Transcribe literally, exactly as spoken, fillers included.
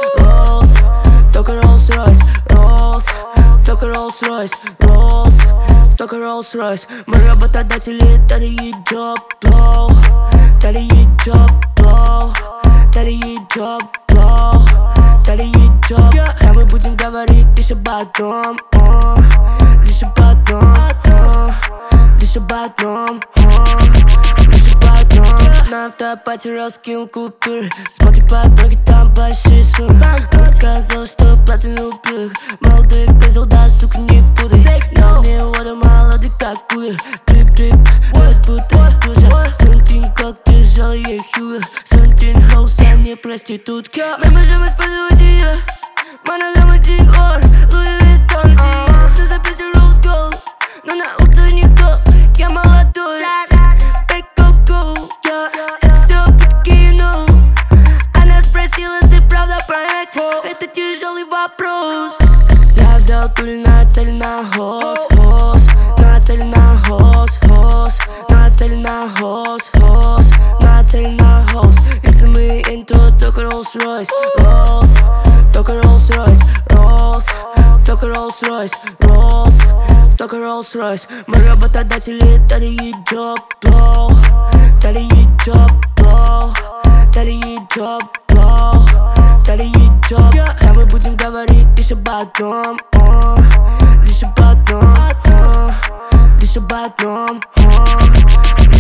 Rolls, только Rolls-Royce, Rolls, только Rolls-Royce, Rolls, только Rolls-Royce. Мы работодатели, дали ей job, blow, дали ей job, blow, дали ей job, blow, дали ей job. Да, мы будем говорить лишь об одном, о, лишь об одном, о, лишь об одном, о, лишь об одном. На автопате раскинул купюры, смотрит под ноги, там большие суммы. Он сказал, что платы не убил их. Молодых козел, да, сука, не путай. Но мне вода молодых, как кулер. Трип-трип, вот будто стужа. Сантин, как ты жал, ей хьюя. Сантин, хаус, а не проститутка. Мы можем использовать ее. Монограмма Диор, Луи Виттон, Зион. Ты за пятьдесят Rose Gold, но на утро никто. Я молодой, take go-go, yeah. Это все путки, ну. Она спросила, ты правда проект? Это тяжелый вопрос. Я взял пуль, нацель на хоз, хоз, нацель на хоз, хоз, нацель на хоз, хоз, нацель на хоз. Если мы едем, то только Rolls-Royce, Rolls, только Rolls-Royce, Rolls, только Rolls-Royce, Rolls, только Rolls-Royce. Мы работодатели, дали ей job, blow, дали ей job, blow, дали ей job, blow, дали ей job. Да, мы будем говорить лишь об одном, о, лишь об одном, о, лишь об одном, о.